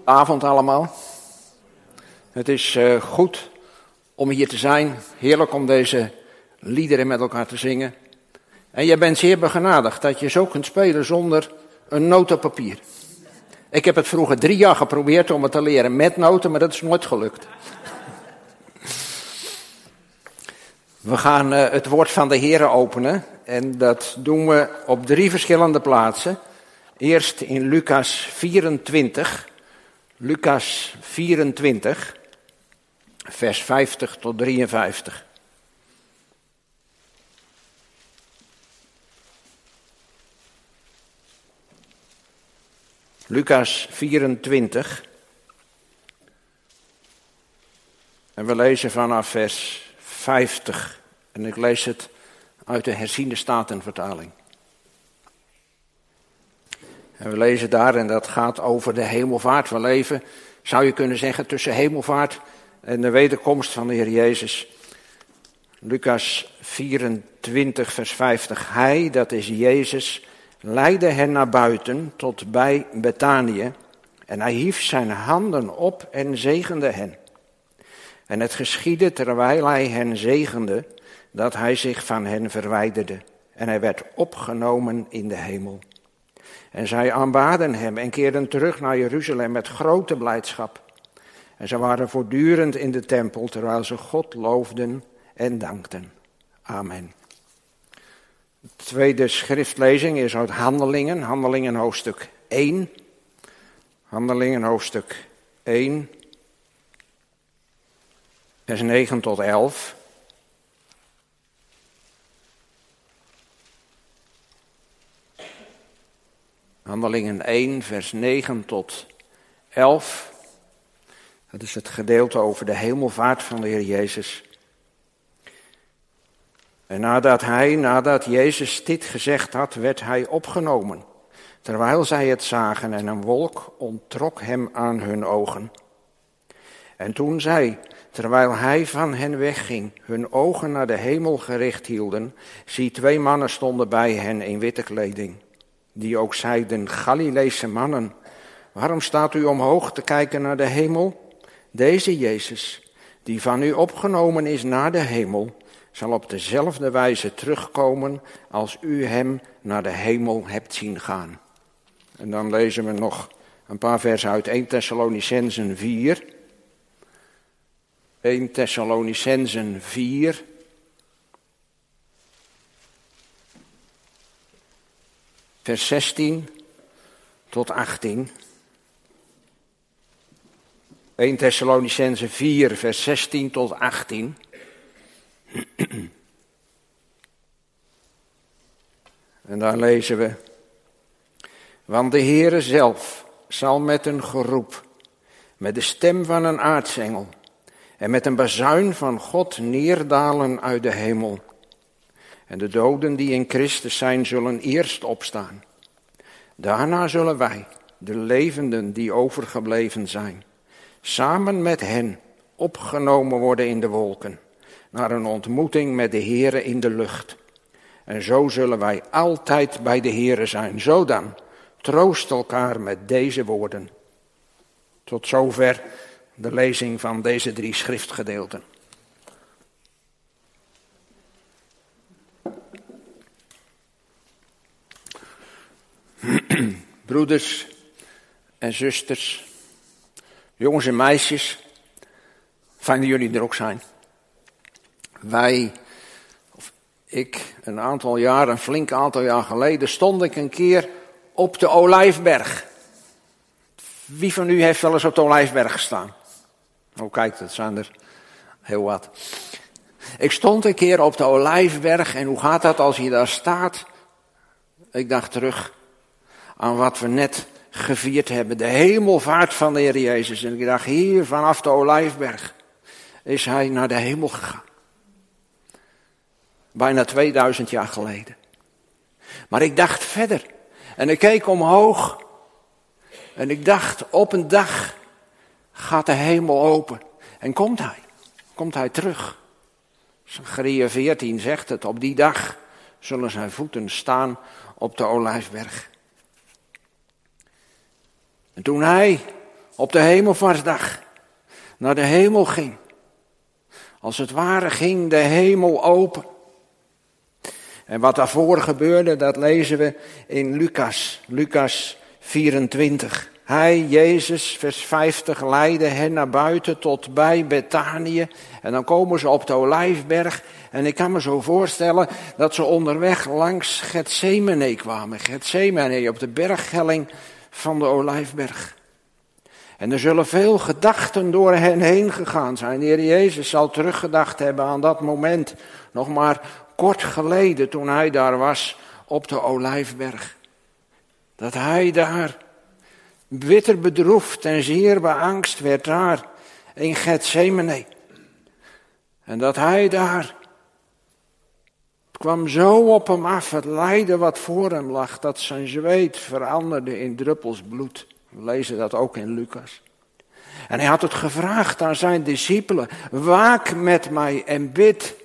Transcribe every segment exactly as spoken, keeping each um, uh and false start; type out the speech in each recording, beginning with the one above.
Avond allemaal. Het is uh, goed om hier te zijn. Heerlijk om deze liederen met elkaar te zingen. En je bent zeer begenadigd dat je zo kunt spelen zonder een notenpapier. Ik heb het vroeger drie jaar geprobeerd om het te leren met noten, maar dat is nooit gelukt. We gaan uh, het woord van de Heere openen en dat doen we op drie verschillende plaatsen. Eerst in Lucas vierentwintig, Lucas vierentwintig, vers vijftig tot drieënvijftig. Lucas vierentwintig. En we lezen vanaf vers vijftig. En ik lees het uit de herziende statenvertaling. En we lezen daar, en dat gaat over de hemelvaart. We leven, zou je kunnen zeggen, tussen hemelvaart en de wederkomst van de Heer Jezus. Lucas vierentwintig, vers vijftig. Hij, dat is Jezus, leidde hen naar buiten tot bij Betanië. En hij hief zijn handen op en zegende hen. En het geschiedde terwijl hij hen zegende, dat hij zich van hen verwijderde. En hij werd opgenomen in de hemel. En zij aanbaden hem en keerden terug naar Jeruzalem met grote blijdschap. En ze waren voortdurend in de tempel, terwijl ze God loofden en dankten. Amen. De tweede schriftlezing is uit Handelingen, Handelingen hoofdstuk één. Handelingen hoofdstuk één, vers negen tot elf. Handelingen één, vers negen tot elf. Dat is het gedeelte over de hemelvaart van de Heer Jezus. En nadat hij, nadat Jezus dit gezegd had, werd hij opgenomen. Terwijl zij het zagen en een wolk onttrok hem aan hun ogen. En toen zij, terwijl hij van hen wegging, hun ogen naar de hemel gericht hielden, zie twee mannen stonden bij hen in witte kleding. Die ook zeiden, Galileese mannen, waarom staat u omhoog te kijken naar de hemel? Deze Jezus, die van u opgenomen is naar de hemel, zal op dezelfde wijze terugkomen als u hem naar de hemel hebt zien gaan. En dan lezen we nog een paar versen uit Eerste Thessalonicenzen vier. Eerste Thessalonicenzen vier. Vers zestien tot achttien. Eerste Thessalonicenzen vier, vers zestien tot achttien. En daar lezen we. Want de Heere zelf zal met een geroep, met de stem van een aartsengel en met een bazuin van God neerdalen uit de hemel. En de doden die in Christus zijn, zullen eerst opstaan. Daarna zullen wij, de levenden die overgebleven zijn, samen met hen opgenomen worden in de wolken, naar een ontmoeting met de Heere in de lucht. En zo zullen wij altijd bij de Heere zijn. Zo dan, troost elkaar met deze woorden. Tot zover de lezing van deze drie schriftgedeelten. Broeders en zusters, jongens en meisjes, fijn dat jullie er ook zijn. Wij, of ik, een aantal jaar, een flink aantal jaar geleden, stond ik een keer op de Olijfberg. Wie van u heeft wel eens op de Olijfberg gestaan? Oh kijk, dat zijn er heel wat. Ik stond een keer op de Olijfberg en hoe gaat dat als je daar staat? Ik dacht terug aan wat we net gevierd hebben. De hemelvaart van de Heer Jezus. En ik dacht, hier vanaf de Olijfberg is hij naar de hemel gegaan. Bijna tweeduizend jaar geleden. Maar ik dacht verder. En ik keek omhoog. En ik dacht, op een dag gaat de hemel open. En komt hij. Komt hij terug. Zacharia veertien zegt het. Op die dag zullen zijn voeten staan op de Olijfberg. En toen hij op de hemelvaartsdag naar de hemel ging. Als het ware ging de hemel open. En wat daarvoor gebeurde, dat lezen we in Lucas, Lucas vierentwintig. Hij, Jezus, vers vijftig, leidde hen naar buiten tot bij Betanië. En dan komen ze op de Olijfberg. En ik kan me zo voorstellen dat ze onderweg langs Getsemane kwamen. Getsemane, op de berghelling van de Olijfberg. En er zullen veel gedachten door hen heen gegaan zijn. De Heer Jezus zal teruggedacht hebben aan dat moment, nog maar kort geleden toen hij daar was op de Olijfberg. Dat hij daar bitter bedroefd en zeer beangst werd daar in Getsemane. En dat hij daar kwam zo op hem af, het lijden wat voor hem lag, dat zijn zweet veranderde in druppels bloed. We lezen dat ook in Lucas. En hij had het gevraagd aan zijn discipelen, waak met mij en bid.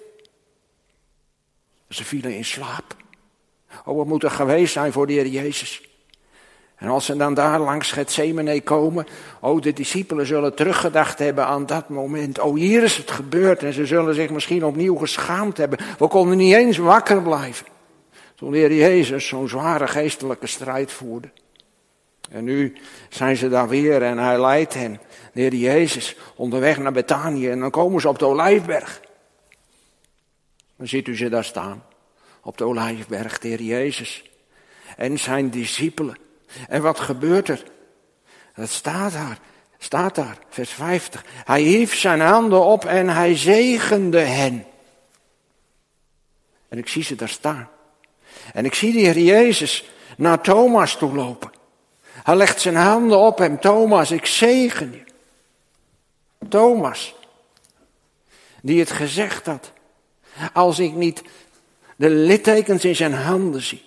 Ze vielen in slaap. Oh, wat moet er geweest zijn voor de Heer Jezus. En als ze dan daar langs Getsemane komen, oh, de discipelen zullen teruggedacht hebben aan dat moment. Oh, hier is het gebeurd en ze zullen zich misschien opnieuw geschaamd hebben. We konden niet eens wakker blijven. Toen de Heer Jezus zo'n zware geestelijke strijd voerde. En nu zijn ze daar weer en hij leidt hen, de Heer Jezus, onderweg naar Betanië. En dan komen ze op de Olijfberg. Dan ziet u ze daar staan, op de Olijfberg, de Heer Jezus en zijn discipelen. En wat gebeurt er? Dat staat daar, staat daar, vers vijftig. Hij hief zijn handen op en hij zegende hen. En ik zie ze daar staan. En ik zie de Heer Jezus naar Thomas toe lopen. Hij legt zijn handen op hem. Thomas, ik zegen je. Thomas, die het gezegd had. Als ik niet de littekens in zijn handen zie.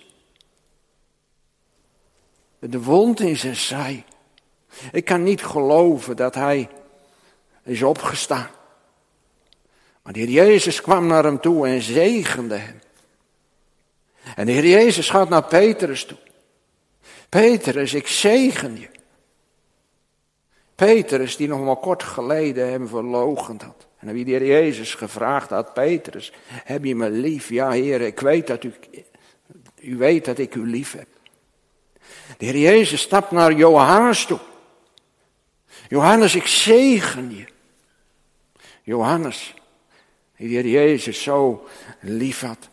De wond in zijn zij. Ik kan niet geloven dat hij is opgestaan. Maar de Heer Jezus kwam naar hem toe en zegende hem. En de Heer Jezus gaat naar Petrus toe. Petrus, ik zegen je. Petrus, die nog maar kort geleden hem verloochend had. En wie de Heer Jezus gevraagd had, Petrus, heb je me lief? Ja, Heer, ik weet dat u, u weet dat ik u lief heb. De Heer Jezus stapt naar Johannes toe. Johannes, ik zegen je. Johannes, die de Heer Jezus zo lief had.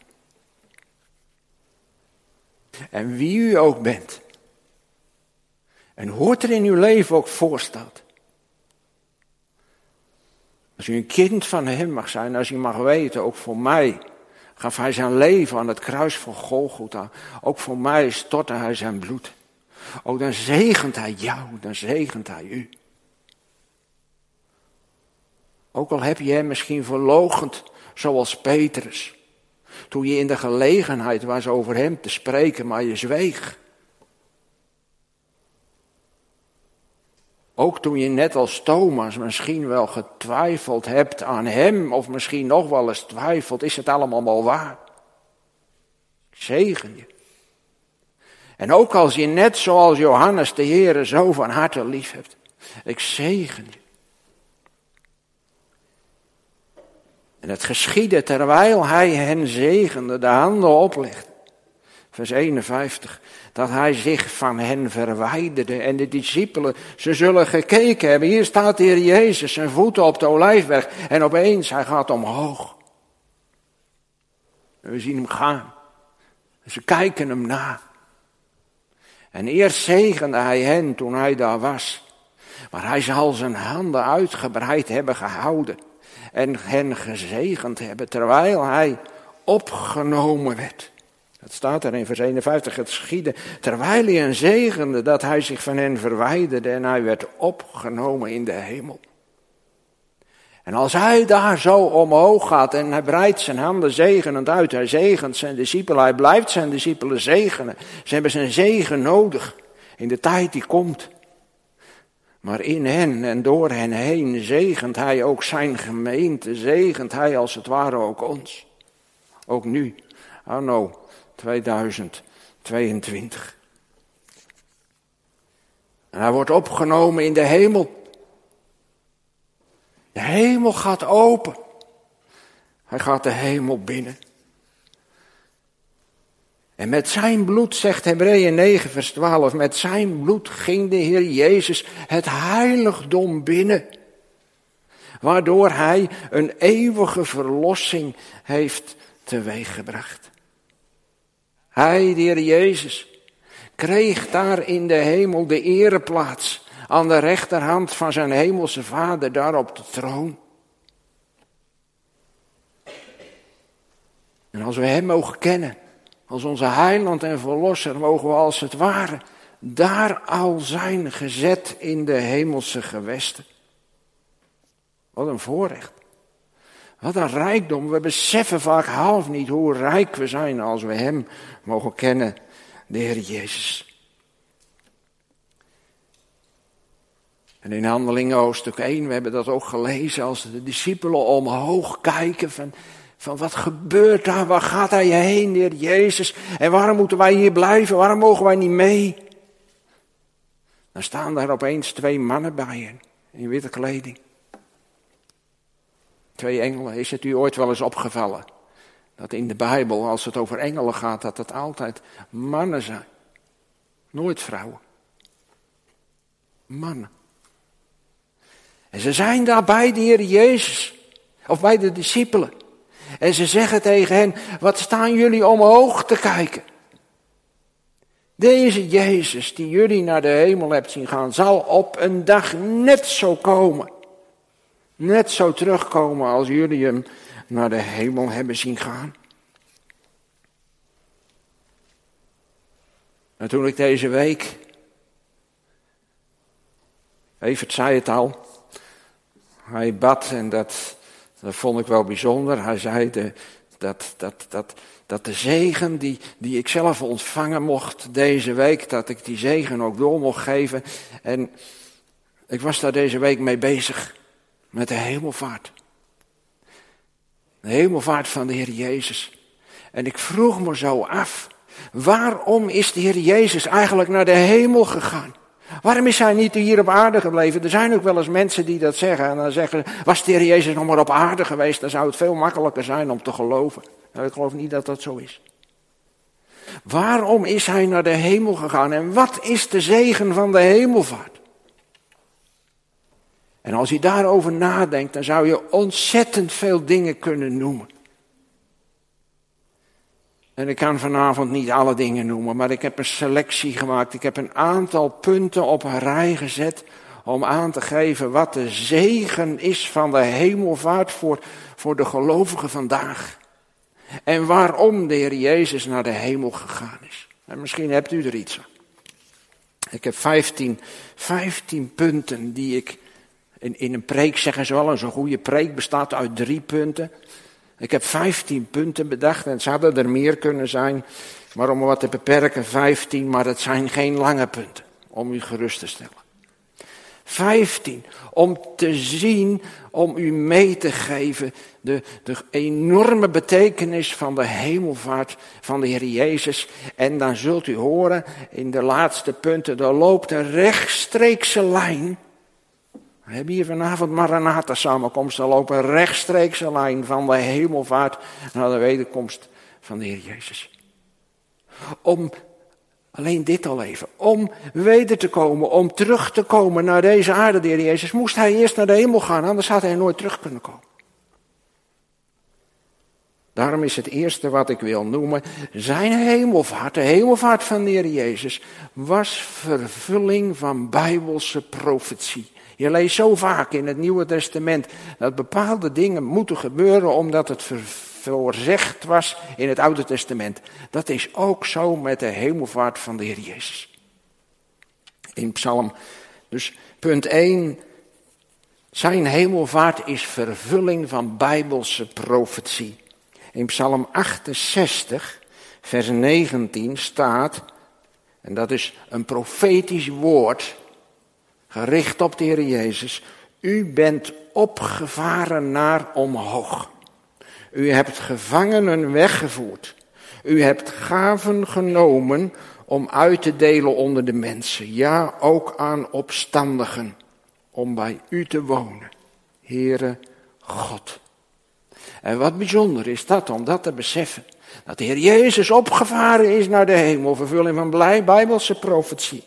En wie u ook bent. En hoe het er in uw leven ook voor staat. Als u een kind van hem mag zijn, als u mag weten, ook voor mij gaf hij zijn leven aan het kruis van Golgotha. Ook voor mij stortte hij zijn bloed. Oh, dan zegent hij jou, dan zegent hij u. Ook al heb je hem misschien verloochend, zoals Petrus. Toen je in de gelegenheid was over hem te spreken, maar je zweeg. Ook toen je net als Thomas misschien wel getwijfeld hebt aan hem, of misschien nog wel eens twijfelt, is het allemaal wel waar? Zegen je. En ook als je net zoals Johannes de Heere zo van harte lief hebt, ik zegen je. En het geschiedde terwijl hij hen zegende, de handen oplegde. Vers eenenvijftig, dat hij zich van hen verwijderde. En de discipelen, ze zullen gekeken hebben. Hier staat de Heer Jezus, zijn voeten op de Olijfberg. En opeens, hij gaat omhoog. En we zien hem gaan. Ze kijken hem na. En eerst zegende hij hen toen hij daar was. Maar hij zal zijn handen uitgebreid hebben gehouden. En hen gezegend hebben terwijl hij opgenomen werd. Dat staat er in vers eenenvijftig, het geschiedde terwijl hij hen zegende dat hij zich van hen verwijderde en hij werd opgenomen in de hemel. En als hij daar zo omhoog gaat en hij breidt zijn handen zegenend uit, hij zegent zijn discipelen, hij blijft zijn discipelen zegenen. Ze hebben zijn zegen nodig in de tijd die komt. Maar in hen en door hen heen zegent hij ook zijn gemeente, zegent hij als het ware ook ons. Ook nu, anno tweeduizend tweeëntwintig. En hij wordt opgenomen in de hemel. De hemel gaat open. Hij gaat de hemel binnen. En met zijn bloed, zegt Hebreeën negen vers twaalf, met zijn bloed ging de Heer Jezus het heiligdom binnen. Waardoor hij een eeuwige verlossing heeft teweeggebracht. Hij, de Heer Jezus, kreeg daar in de hemel de ereplaats aan de rechterhand van zijn hemelse Vader, daar op de troon. En als we hem mogen kennen, als onze heiland en verlosser, mogen we als het ware daar al zijn gezet in de hemelse gewesten. Wat een voorrecht. Wat een rijkdom. We beseffen vaak half niet hoe rijk we zijn als we hem mogen kennen, de Heer Jezus. En in Handelingen hoofdstuk één, we hebben dat ook gelezen, als de discipelen omhoog kijken van, van wat gebeurt daar, waar gaat hij heen, de Heer Jezus? En waarom moeten wij hier blijven, waarom mogen wij niet mee? Dan staan daar opeens twee mannen bij hen, in witte kleding. Twee engelen. Is het u ooit wel eens opgevallen dat in de Bijbel, als het over engelen gaat, dat het altijd mannen zijn? Nooit vrouwen. Mannen. En ze zijn daar bij de Heer Jezus, of bij de discipelen. En ze zeggen tegen hen, wat staan jullie omhoog te kijken? Deze Jezus die jullie naar de hemel hebt zien gaan, zal op een dag net zo komen. Net zo terugkomen als jullie hem naar de hemel hebben zien gaan. En toen ik deze week, Evert zei het al, hij bad en dat, dat vond ik wel bijzonder. Hij zei de, dat, dat, dat, dat de zegen die, die ik zelf ontvangen mocht deze week, dat ik die zegen ook door mocht geven. En ik was daar deze week mee bezig. Met de hemelvaart. De hemelvaart van de Heer Jezus. En ik vroeg me zo af, waarom is de Heer Jezus eigenlijk naar de hemel gegaan? Waarom is hij niet hier op aarde gebleven? Er zijn ook wel eens mensen die dat zeggen. En dan zeggen, was de Heer Jezus nog maar op aarde geweest, dan zou het veel makkelijker zijn om te geloven. Nou, ik geloof niet dat dat zo is. Waarom is hij naar de hemel gegaan? En wat is de zegen van de hemelvaart? En als je daarover nadenkt, dan zou je ontzettend veel dingen kunnen noemen. En ik kan vanavond niet alle dingen noemen, maar ik heb een selectie gemaakt. Ik heb een aantal punten op een rij gezet om aan te geven wat de zegen is van de hemelvaart voor, voor de gelovigen vandaag. En waarom de Heer Jezus naar de hemel gegaan is. En misschien hebt u er iets aan. Ik heb vijftien, vijftien punten die ik... In, in een preek zeggen ze wel, zo'n goede preek bestaat uit drie punten. Ik heb vijftien punten bedacht en het zouden er meer kunnen zijn. Maar om wat te beperken, vijftien, maar het zijn geen lange punten. Om u gerust te stellen. Vijftien, om te zien, om u mee te geven de, de enorme betekenis van de hemelvaart van de Heer Jezus. En dan zult u horen in de laatste punten, er loopt een rechtstreekse lijn. We hebben hier vanavond Maranatha samenkomst, er loopt een rechtstreekse lijn van de hemelvaart naar de wederkomst van de Heer Jezus. Om, alleen dit al even, om weder te komen, om terug te komen naar deze aarde, de Heer Jezus, moest hij eerst naar de hemel gaan, anders had hij nooit terug kunnen komen. Daarom is het eerste wat ik wil noemen, zijn hemelvaart, de hemelvaart van de Heer Jezus, was vervulling van bijbelse profetie. Je leest zo vaak in het Nieuwe Testament dat bepaalde dingen moeten gebeuren omdat het voorzegd was in het Oude Testament. Dat is ook zo met de hemelvaart van de Heer Jezus. In Psalm, dus punt één, zijn hemelvaart is vervulling van bijbelse profetie. In Psalm achtenzestig, vers negentien staat, en dat is een profetisch woord, gericht op de Heer Jezus. U bent opgevaren naar omhoog. U hebt gevangenen weggevoerd. U hebt gaven genomen om uit te delen onder de mensen. Ja, ook aan opstandigen, om bij u te wonen, Heere God. En wat bijzonder is dat, om dat te beseffen. Dat de Heer Jezus opgevaren is naar de hemel, vervulling van blij Bijbelse profetie.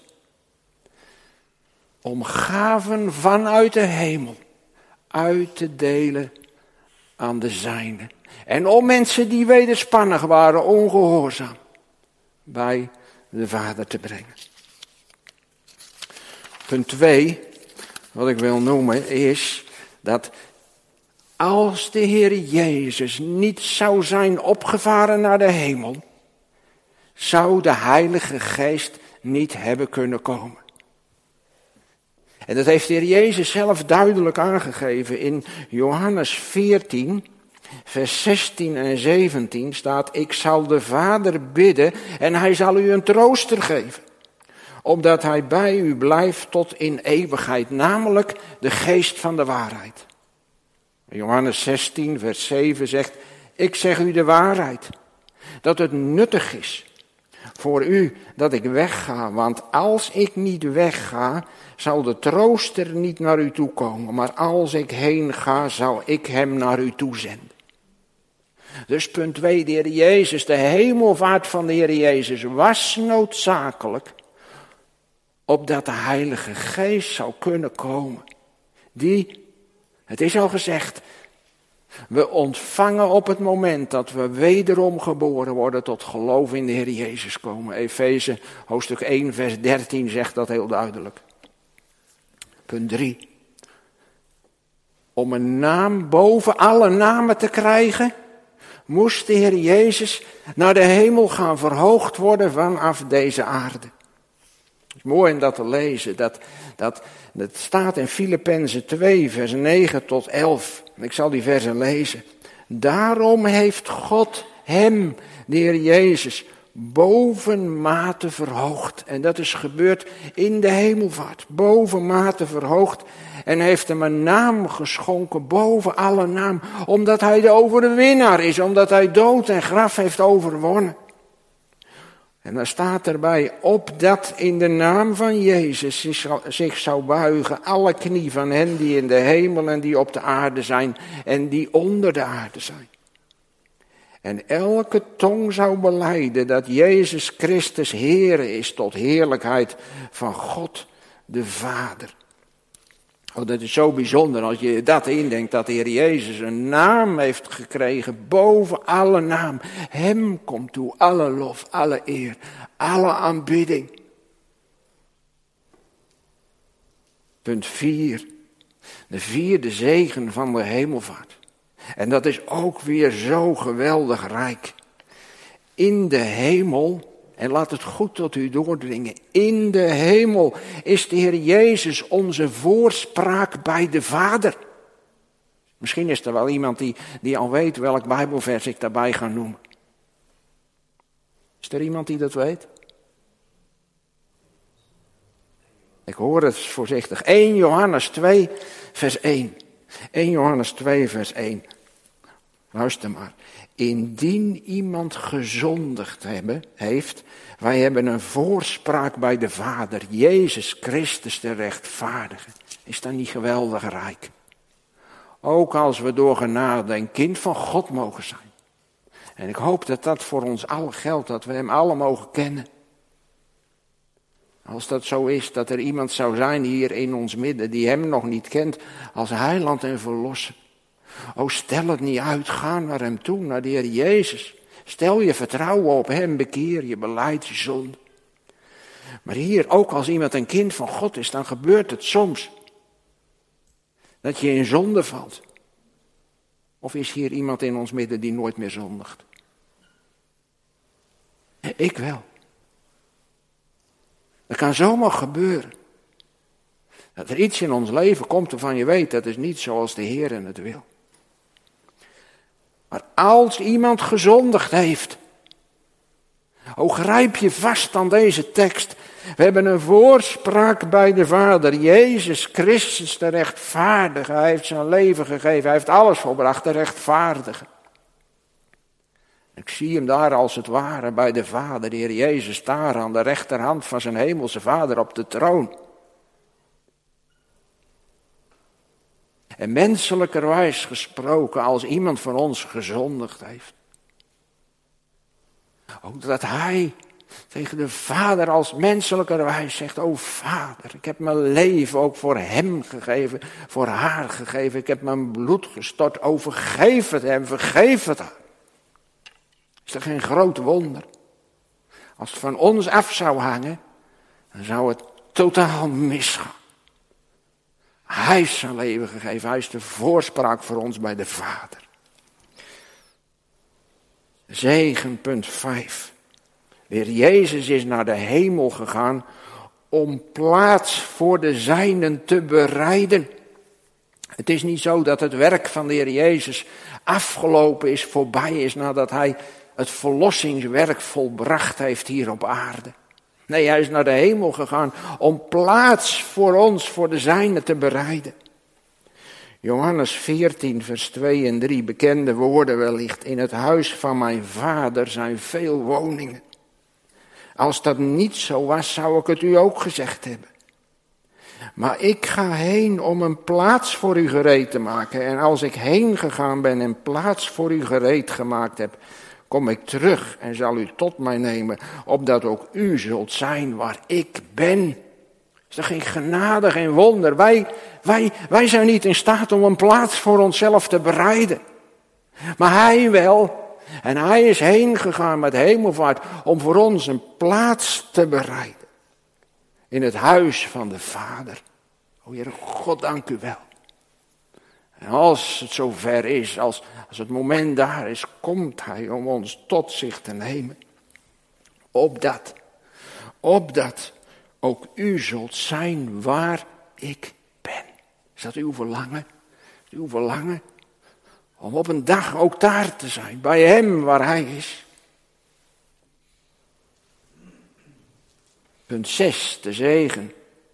Om gaven vanuit de hemel uit te delen aan de zijnen. En om mensen die wederspannig waren, ongehoorzaam, bij de Vader te brengen. Punt twee, wat ik wil noemen, is dat als de Heer Jezus niet zou zijn opgevaren naar de hemel, zou de Heilige Geest niet hebben kunnen komen. En dat heeft de Heer Jezus zelf duidelijk aangegeven. In Johannes veertien, vers zestien en zeventien staat: ik zal de Vader bidden en hij zal u een trooster geven, opdat hij bij u blijft tot in eeuwigheid, namelijk de geest van de waarheid. Johannes zestien, vers zeven zegt: ik zeg u de waarheid, dat het nuttig is voor u dat ik wegga, want als ik niet wegga, zal de trooster niet naar u toe komen, maar als ik heen ga, zal ik hem naar u toe zenden. Dus punt twee, de Heer Jezus, de hemelvaart van de Heer Jezus was noodzakelijk, opdat de Heilige Geest zou kunnen komen. Die, het is al gezegd, we ontvangen op het moment dat we wederom geboren worden tot geloof in de Heer Jezus komen. Efeze hoofdstuk één vers dertien zegt dat heel duidelijk. Punt drie. Om een naam boven alle namen te krijgen, moest de Heer Jezus naar de hemel gaan verhoogd worden vanaf deze aarde. Het is mooi om dat te lezen. Dat, dat, dat staat in Filippenzen twee vers negen tot elf. Ik zal die versen lezen. Daarom heeft God hem, de Heer Jezus, bovenmate verhoogd. En dat is gebeurd in de hemelvaart. Bovenmate verhoogd. En heeft hem een naam geschonken boven alle naam. Omdat hij de overwinnaar is. Omdat hij dood en graf heeft overwonnen. En dan staat erbij: opdat in de naam van Jezus zich, zich zou buigen alle knie van hen die in de hemel en die op de aarde zijn en die onder de aarde zijn. En elke tong zou belijden dat Jezus Christus Heere is tot heerlijkheid van God de Vader. Oh, dat is zo bijzonder als je dat indenkt, dat de Heer Jezus een naam heeft gekregen boven alle naam. Hem komt toe alle lof, alle eer, alle aanbidding. Punt vier. De vierde zegen van de hemelvaart. En dat is ook weer zo geweldig rijk. In de hemel, en laat het goed tot u doordringen, in de hemel is de Heer Jezus onze voorspraak bij de Vader. Misschien is er wel iemand die, die al weet welk Bijbelvers ik daarbij ga noemen. Is er iemand die dat weet? Ik hoor het voorzichtig. eerste Johannes twee vers één. eerste Johannes twee vers één. Luister maar. Indien iemand gezondigd hebben, heeft, wij hebben een voorspraak bij de Vader, Jezus Christus de rechtvaardige. Is dat niet geweldig rijk? Ook als we door genade een kind van God mogen zijn. En ik hoop dat dat voor ons allen geldt, dat we hem allen mogen kennen. Als dat zo is, dat er iemand zou zijn hier in ons midden die hem nog niet kent als heiland en verlosser. O, stel het niet uit, ga naar hem toe, naar de Heer Jezus. Stel je vertrouwen op hem, bekeer je, belijd je zonde. Maar hier, ook als iemand een kind van God is, dan gebeurt het soms dat je in zonde valt. Of is hier iemand in ons midden die nooit meer zondigt? Ik wel. Dat kan zomaar gebeuren. Dat er iets in ons leven komt waarvan je weet, dat is niet zoals de Heer het wil. Maar als iemand gezondigd heeft, o, grijp je vast aan deze tekst. We hebben een voorspraak bij de Vader, Jezus Christus de rechtvaardige. Hij heeft zijn leven gegeven, hij heeft alles volbracht, de rechtvaardige. Ik zie hem daar als het ware bij de Vader, de Heer Jezus, daar aan de rechterhand van zijn hemelse Vader op de troon. En menselijkerwijs gesproken, als iemand van ons gezondigd heeft. Ook dat hij tegen de Vader als menselijkerwijs zegt, o Vader, ik heb mijn leven ook voor hem gegeven, voor haar gegeven. Ik heb mijn bloed gestort, o vergeef het hem, vergeef het haar. Is dat geen groot wonder? Als het van ons af zou hangen, dan zou het totaal misgaan. Hij is zijn leven gegeven, hij is de voorspraak voor ons bij de Vader. Zegen, punt vijf. De Heer Jezus is naar de hemel gegaan om plaats voor de zijnen te bereiden. Het is niet zo dat het werk van de Heer Jezus afgelopen is, voorbij is, nadat hij het verlossingswerk volbracht heeft hier op aarde. Nee, hij is naar de hemel gegaan om plaats voor ons, voor de zijnen te bereiden. Johannes veertien, vers twee en drie, bekende woorden wellicht. In het huis van mijn Vader zijn veel woningen. Als dat niet zo was, zou ik het u ook gezegd hebben. Maar ik ga heen om een plaats voor u gereed te maken. En als ik heen gegaan ben en plaats voor u gereed gemaakt heb, kom ik terug en zal u tot mij nemen, opdat ook u zult zijn waar ik ben. Is er geen genade, geen wonder? Wij, wij, wij zijn niet in staat om een plaats voor onszelf te bereiden. Maar hij wel. En hij is heen gegaan met hemelvaart om voor ons een plaats te bereiden. In het huis van de Vader. O Heer God, dank u wel. En als het zover is, als, als het moment daar is, komt hij om ons tot zich te nemen. Opdat, opdat ook u zult zijn waar ik ben. Is dat uw verlangen? Is uw verlangen? Om op een dag ook daar te zijn, bij hem waar hij is. Punt zes, de zegen.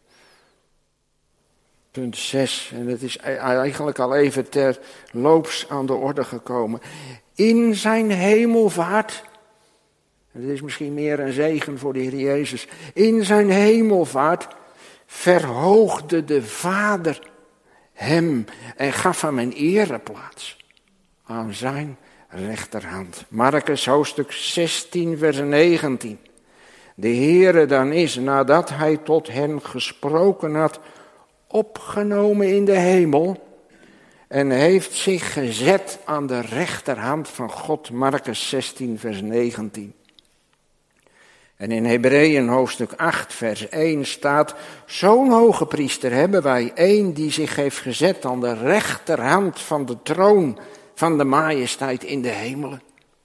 Punt zes, en het is eigenlijk al even terloops aan de orde gekomen. In zijn hemelvaart, het is misschien meer een zegen voor de Heer Jezus. In zijn hemelvaart verhoogde de Vader hem en gaf hem een ereplaats aan zijn rechterhand. Markus hoofdstuk zestien, vers negentien. De Heere dan is, nadat hij tot hen gesproken had, opgenomen in de hemel en heeft zich gezet aan de rechterhand van God. Markus zestien, vers negentien. En in Hebreeën hoofdstuk acht, vers één staat, zo'n hoge priester hebben wij, één die zich heeft gezet aan de rechterhand van de troon van de majesteit in de hemelen.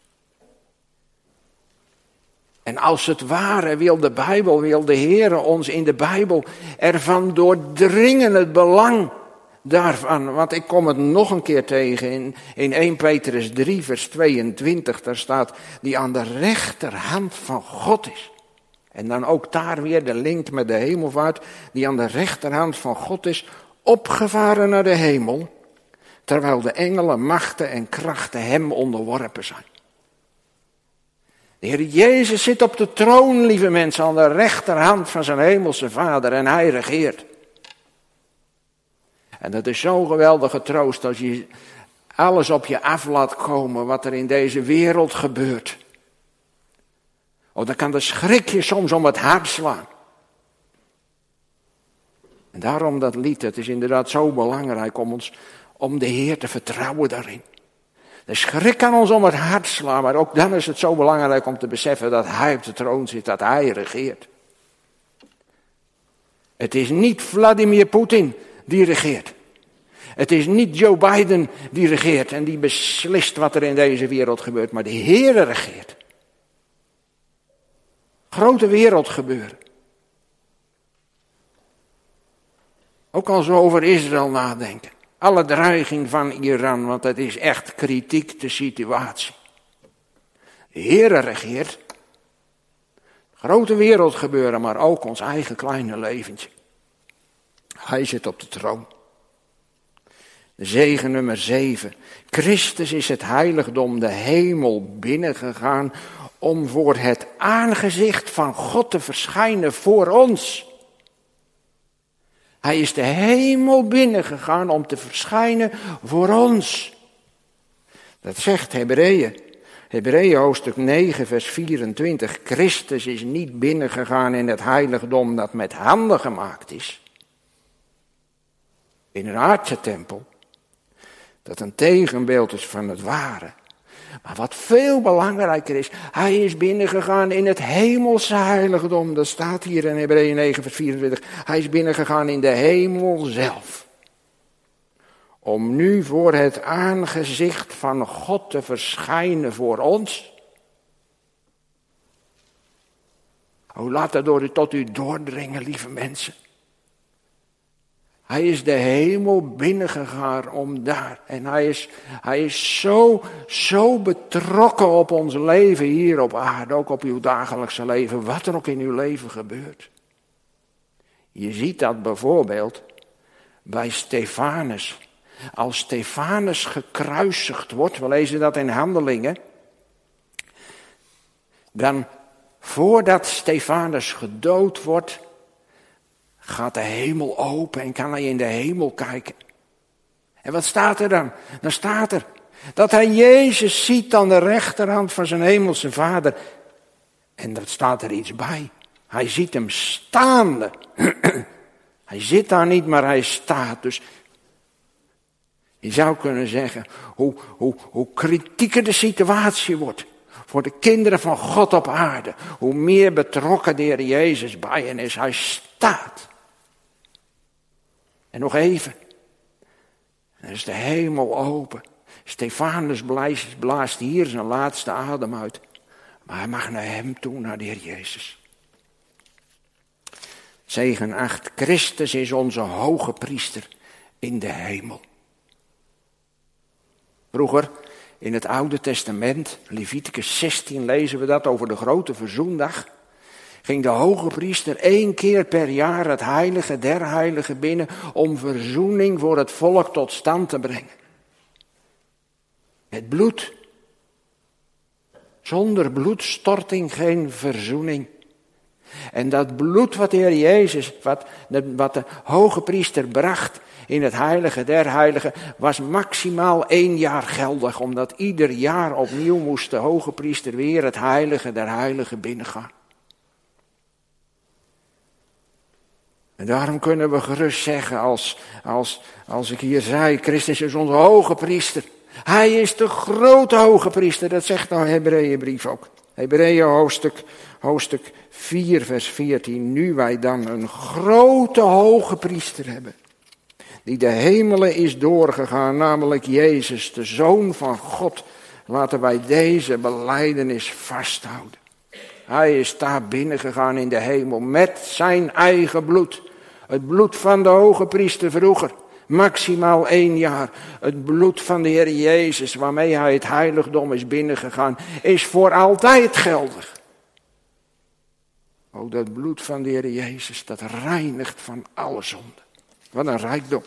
En als het ware wil de Bijbel, wil de Heere ons in de Bijbel ervan doordringen, het belang daarvan. Want ik kom het nog een keer tegen in, in eerste Petrus drie, vers tweeëntwintig. Daar staat, die aan de rechterhand van God is. En dan ook daar weer de link met de hemelvaart, die aan de rechterhand van God is, opgevaren naar de hemel, terwijl de engelen, machten en krachten hem onderworpen zijn. De Heer Jezus zit op de troon, lieve mensen, aan de rechterhand van zijn hemelse Vader en hij regeert. En dat is zo'n geweldige troost als je alles op je af laat komen wat er in deze wereld gebeurt. Oh, dan kan de schrik je soms om het hart slaan. En daarom dat lied, het is inderdaad zo belangrijk om ons, om de Heer te vertrouwen daarin. De schrik kan ons om het hart slaan, maar ook dan is het zo belangrijk om te beseffen dat hij op de troon zit, dat hij regeert. Het is niet Vladimir Poetin die regeert. Het is niet Joe Biden die regeert en die beslist wat er in deze wereld gebeurt, maar de Heer regeert. Grote wereldgebeuren. Ook als we over Israël nadenken. Alle dreiging van Iran, want het is echt kritiek de situatie. De Heer regeert. Grote wereldgebeuren, maar ook ons eigen kleine leventje. Hij zit op de troon. De zegen nummer zeven. Christus is het heiligdom, de hemel binnengegaan om voor het aangezicht van God te verschijnen voor ons. Hij is de hemel binnengegaan om te verschijnen voor ons. Dat zegt Hebreeën. Hebreeën hoofdstuk negen vers vierentwintig. Christus is niet binnengegaan in het heiligdom dat met handen gemaakt is. In een aardse tempel. Dat een tegenbeeld is van het ware. Maar wat veel belangrijker is, hij is binnengegaan in het hemelse heiligdom. Dat staat hier in Hebreeën negen vers vierentwintig. Hij is binnengegaan in de hemel zelf. Om nu voor het aangezicht van God te verschijnen voor ons. Oh, laat dat door u, tot u doordringen, lieve mensen. Hij is de hemel binnengegaan om daar. En hij is, hij is zo, zo betrokken op ons leven hier op aarde. Ook op uw dagelijkse leven. Wat er ook in uw leven gebeurt. Je ziet dat bijvoorbeeld bij Stefanus. Als Stefanus gekruisigd wordt. We lezen dat in Handelingen. Dan voordat Stefanus gedood wordt, gaat de hemel open en kan hij in de hemel kijken. En wat staat er dan? Dan staat er dat hij Jezus ziet aan de rechterhand van zijn hemelse Vader. En dat staat er iets bij. Hij ziet hem staande. Hij zit daar niet, maar hij staat. Dus je zou kunnen zeggen, hoe, hoe, hoe kritieker de situatie wordt voor de kinderen van God op aarde, hoe meer betrokken de Heer Jezus bij hen is. Hij staat. En nog even. Dan is de hemel open. Stefanus blaast, blaast hier zijn laatste adem uit. Maar hij mag naar hem toe, naar de Heer Jezus. Zegen acht. Christus is onze hoge priester in de hemel. Vroeger, in het Oude Testament, Leviticus zestien, lezen we dat over de grote verzoendag. Ging de hoge priester één keer per jaar het heilige der heiligen binnen om verzoening voor het volk tot stand te brengen. Het bloed. Zonder bloedstorting geen verzoening. En dat bloed wat de Heer Jezus, wat de, wat de hoge priester bracht in het heilige der heiligen, was maximaal één jaar geldig. Omdat ieder jaar opnieuw moest de hoge priester weer het heilige der heiligen binnengaan. En daarom kunnen we gerust zeggen, als, als, als ik hier zei, Christus is onze hoge priester. Hij is de grote hoge priester, dat zegt nou Hebreeënbrief ook. Hebreeën hoofdstuk, hoofdstuk vier vers veertien. Nu wij dan een grote hoge priester hebben, die de hemelen is doorgegaan, namelijk Jezus, de Zoon van God. Laten wij deze belijdenis vasthouden. Hij is daar binnengegaan in de hemel met zijn eigen bloed. Het bloed van de hoge priester vroeger. Maximaal één jaar. Het bloed van de Heer Jezus waarmee hij het heiligdom is binnengegaan, is voor altijd geldig. Ook dat bloed van de Heer Jezus, dat reinigt van alle zonde. Wat een rijkdom.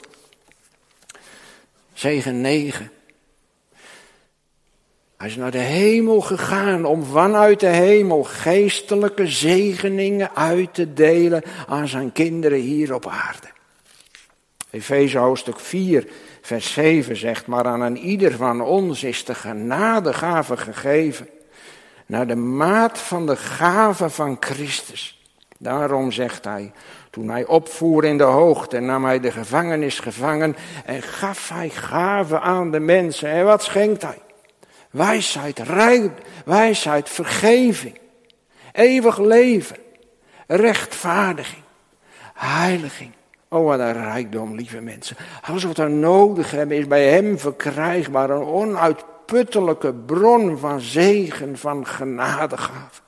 Zegen negen. Hij is naar de hemel gegaan om vanuit de hemel geestelijke zegeningen uit te delen aan zijn kinderen hier op aarde. Efeze hoofdstuk vier vers zeven zegt, maar aan een ieder van ons is de genadegave gegeven, naar de maat van de gave van Christus. Daarom zegt hij, toen hij opvoer in de hoogte, nam hij de gevangenis gevangen en gaf hij gaven aan de mensen. En wat schenkt hij? Wijsheid, rijk, wijsheid, vergeving, eeuwig leven, rechtvaardiging, heiliging. Oh, wat een rijkdom, lieve mensen. Alles wat we nodig hebben is bij hem verkrijgbaar. Een onuitputtelijke bron van zegen, van genadegaven.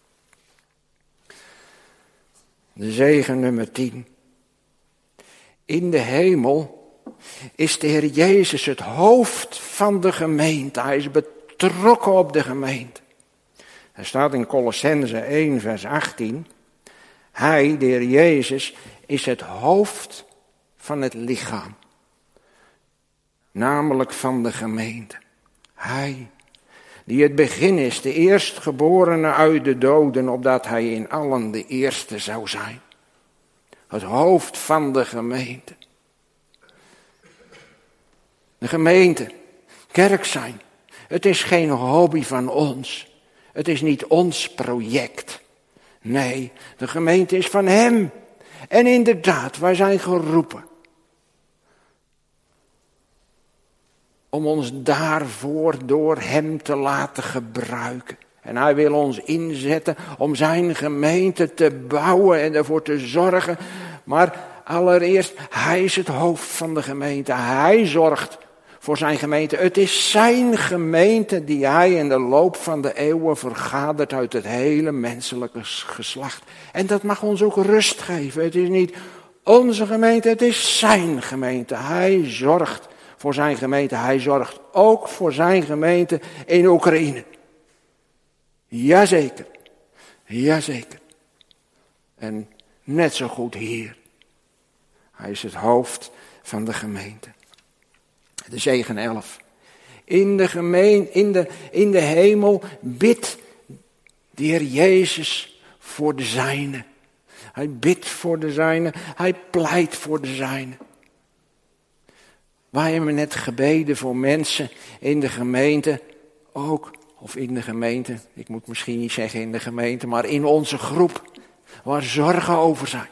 De zegen nummer tien. In de hemel is de Heer Jezus het hoofd van de gemeente. Hij is betrokken op de gemeente. Er staat in Kolossenzen één vers achttien. Hij, de Heer Jezus, is het hoofd van het lichaam. namelijk van de gemeente. Hij, die het begin is, de eerstgeborene uit de doden, opdat hij in allen de eerste zou zijn. Het hoofd van de gemeente. De gemeente, kerk zijn, het is geen hobby van ons. Het is niet ons project. Nee, de gemeente is van hem. En inderdaad, wij zijn geroepen om ons daarvoor door hem te laten gebruiken. En hij wil ons inzetten om zijn gemeente te bouwen en ervoor te zorgen. Maar allereerst, hij is het hoofd van de gemeente. Hij zorgt voor zijn gemeente. Het is zijn gemeente die hij in de loop van de eeuwen vergadert uit het hele menselijke geslacht. En dat mag ons ook rust geven. Het is niet onze gemeente, het is zijn gemeente. Hij zorgt voor zijn gemeente. Hij zorgt ook voor zijn gemeente in Oekraïne. Jazeker. Jazeker. En net zo goed hier. Hij is het hoofd van de gemeente. De zegen elf. In de, gemeen, in, de, in de hemel bidt de Heer Jezus voor de zijnen. Hij bidt voor de zijnen. Hij pleit voor de zijnen. Wij hebben net gebeden voor mensen in de gemeente. Ook, of in de gemeente. Ik moet misschien niet zeggen in de gemeente. Maar in onze groep. Waar zorgen over zijn.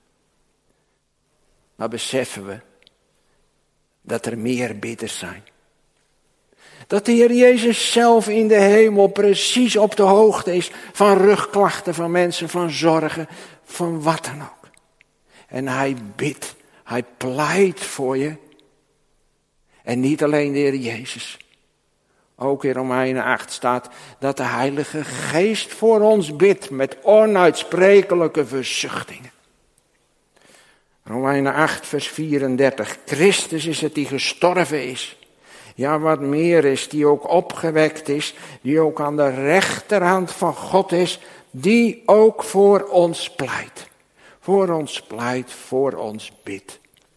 Maar beseffen we dat er meer bidders zijn. Dat de Heer Jezus zelf in de hemel precies op de hoogte is van rugklachten van mensen, van zorgen, van wat dan ook. En hij bidt, hij pleit voor je. En niet alleen de Heer Jezus. Ook in Romeinen acht staat dat de Heilige Geest voor ons bidt met onuitsprekelijke verzuchtingen. Romeinen acht vers vierendertig. Christus is het die gestorven is. Ja, wat meer is, die ook opgewekt is, die ook aan de rechterhand van God is, die ook voor ons pleit. Voor ons pleit, voor ons bidt.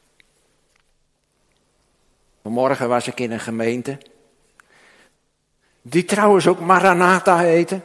Vanmorgen was ik in een gemeente, die trouwens ook Maranatha heette.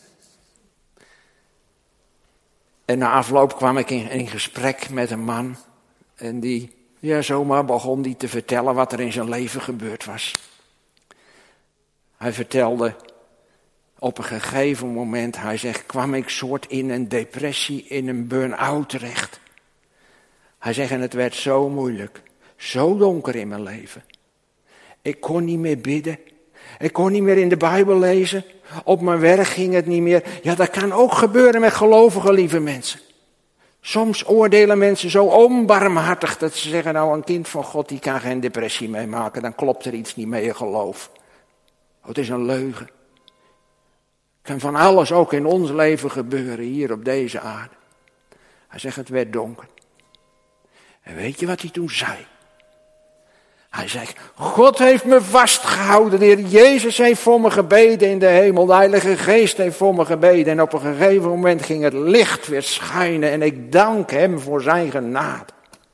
En na afloop kwam ik in, in gesprek met een man. En die, ja zomaar begon die te vertellen wat er in zijn leven gebeurd was. Hij vertelde op een gegeven moment, hij zegt, kwam ik soort in een depressie, in een burn-out terecht. Hij zegt, en het werd zo moeilijk, zo donker in mijn leven. Ik kon niet meer bidden. Ik kon niet meer in de Bijbel lezen. Op mijn werk ging het niet meer. Ja, dat kan ook gebeuren met gelovige lieve mensen. Soms oordelen mensen zo onbarmhartig dat ze zeggen, nou een kind van God die kan geen depressie meemaken. Dan klopt er iets niet met je geloof. Oh, het is een leugen. Kan van alles ook in ons leven gebeuren hier op deze aarde. Hij zegt, het werd donker. En weet je wat hij toen zei? Hij zegt, God heeft me vastgehouden. De Heer Jezus heeft voor me gebeden in de hemel. De Heilige Geest heeft voor me gebeden. En op een gegeven moment ging het licht weer schijnen. En ik dank hem voor zijn genade.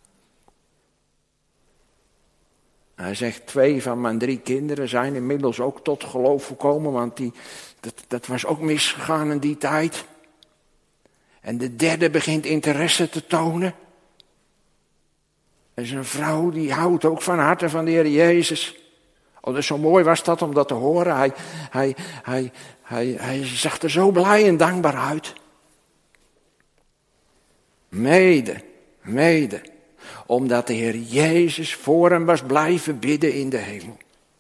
Hij zegt, twee van mijn drie kinderen zijn inmiddels ook tot geloof gekomen. Want die, dat, dat was ook misgegaan in die tijd. En de derde begint interesse te tonen. Er is een vrouw die houdt ook van harte van de Heer Jezus. Oh, dus zo mooi was dat om dat te horen. Hij, hij, hij, hij, hij zag er zo blij en dankbaar uit. Mede, mede, omdat de Heer Jezus voor hem was blijven bidden in de hemel.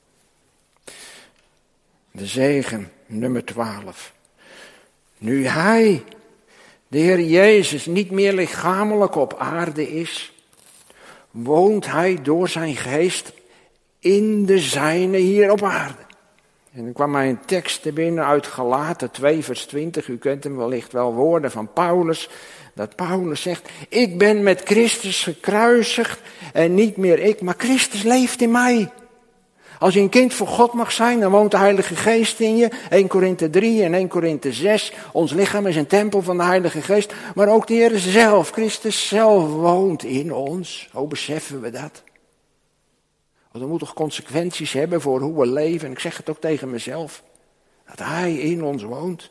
De zegen, nummer twaalf. Nu hij, de Heer Jezus, niet meer lichamelijk op aarde is, woont hij door zijn geest in de zijne hier op aarde. En er kwam mij een tekst te binnen uit Galaten twee vers twintig. U kent hem wellicht wel, woorden van Paulus. Dat Paulus zegt, ik ben met Christus gekruisigd en niet meer ik, maar Christus leeft in mij. Als je een kind voor God mag zijn, dan woont de Heilige Geest in je. Eerste Korinthe drie en Eerste Korinthe zes. Ons lichaam is een tempel van de Heilige Geest. Maar ook de Heer zelf, Christus zelf woont in ons. Hoe beseffen we dat? Dat moet toch consequenties hebben voor hoe we leven. En ik zeg het ook tegen mezelf. Dat hij in ons woont.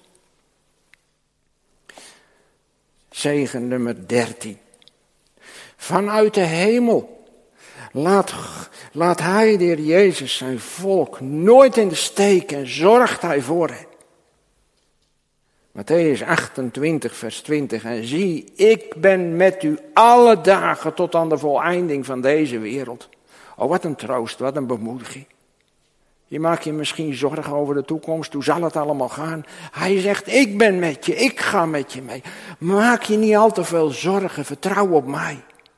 Zegen nummer dertien. Vanuit de hemel laat, laat hij, de Heer Jezus, zijn volk nooit in de steek en zorgt hij voor hen. Matthäus achtentwintig, vers twintig. En zie, ik ben met u alle dagen tot aan de voleinding van deze wereld. Oh, wat een troost, wat een bemoediging. Je maakt je misschien zorgen over de toekomst. Hoe zal het allemaal gaan? Hij zegt, ik ben met je, ik ga met je mee. Maak je niet al te veel zorgen, vertrouw op mij.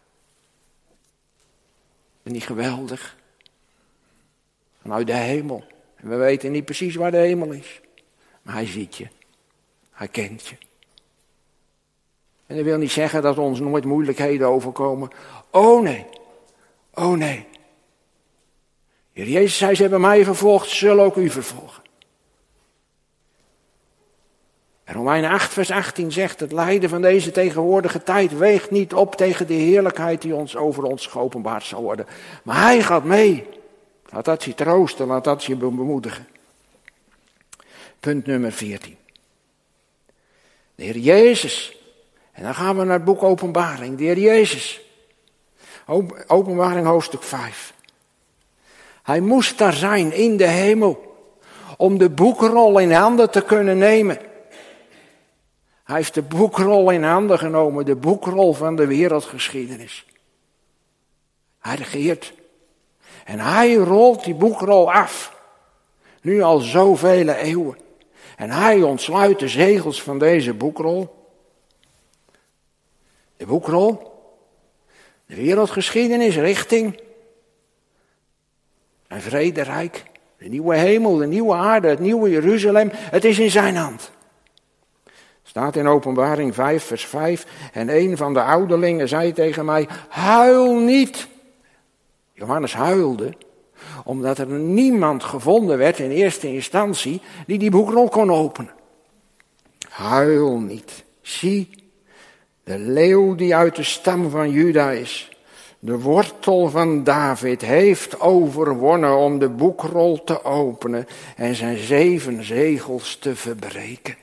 Ben niet geweldig? Vanuit de hemel. En we weten niet precies waar de hemel is. Maar hij ziet je. Hij kent je. En dat wil niet zeggen dat ons nooit moeilijkheden overkomen. Oh nee. Oh nee. Heer Jezus zei, ze hebben mij vervolgd, ze zullen ook u vervolgen. En Romeinen acht vers achttien zegt, het lijden van deze tegenwoordige tijd weegt niet op tegen de heerlijkheid die ons over ons geopenbaard zal worden. Maar hij gaat mee. Laat dat je troosten, laat dat je bemoedigen. Punt nummer veertien. De Heer Jezus. En dan gaan we naar het boek Openbaring. De Heer Jezus. Openbaring hoofdstuk vijf. Hij moest daar zijn in de hemel. Om de boekrol in handen te kunnen nemen. Hij heeft de boekrol in handen genomen. De boekrol van de wereldgeschiedenis. Hij regeert. En hij rolt die boekrol af. Nu al zoveel eeuwen. En hij ontsluit de zegels van deze boekrol. De boekrol. De wereldgeschiedenis richting een vrederijk. De nieuwe hemel, de nieuwe aarde, het nieuwe Jeruzalem. Het is in zijn hand. Staat in Openbaring vijf vers vijf. En een van de ouderlingen zei tegen mij, huil niet. Johannes huilde. Omdat er niemand gevonden werd in eerste instantie die die boekrol kon openen. Huil niet. Zie, de leeuw die uit de stam van Juda is, de wortel van David, heeft overwonnen om de boekrol te openen en zijn zeven zegels te verbreken.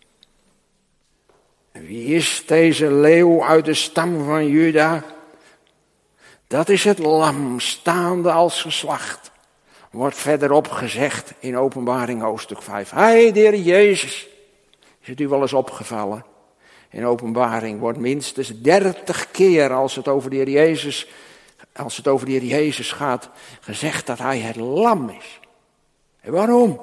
En wie is deze leeuw uit de stam van Juda? Dat is het lam, staande als geslacht. Wordt verderop gezegd in Openbaring hoofdstuk vijf. Hij, de Heer Jezus. Is het u wel eens opgevallen? In Openbaring wordt minstens dertig keer als het over de Heer Jezus, als het over de Heer Jezus gaat, gezegd dat hij het lam is. En waarom?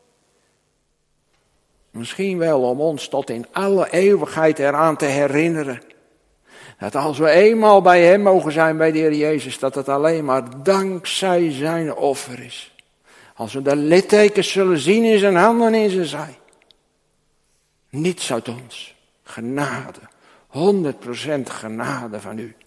Misschien wel om ons tot in alle eeuwigheid eraan te herinneren. Dat als we eenmaal bij hem mogen zijn, bij de Heer Jezus, dat het alleen maar dankzij zijn offer is. Als we de littekens zullen zien in zijn handen en in zijn zij. Niets uit ons. Genade. honderd procent genade van u.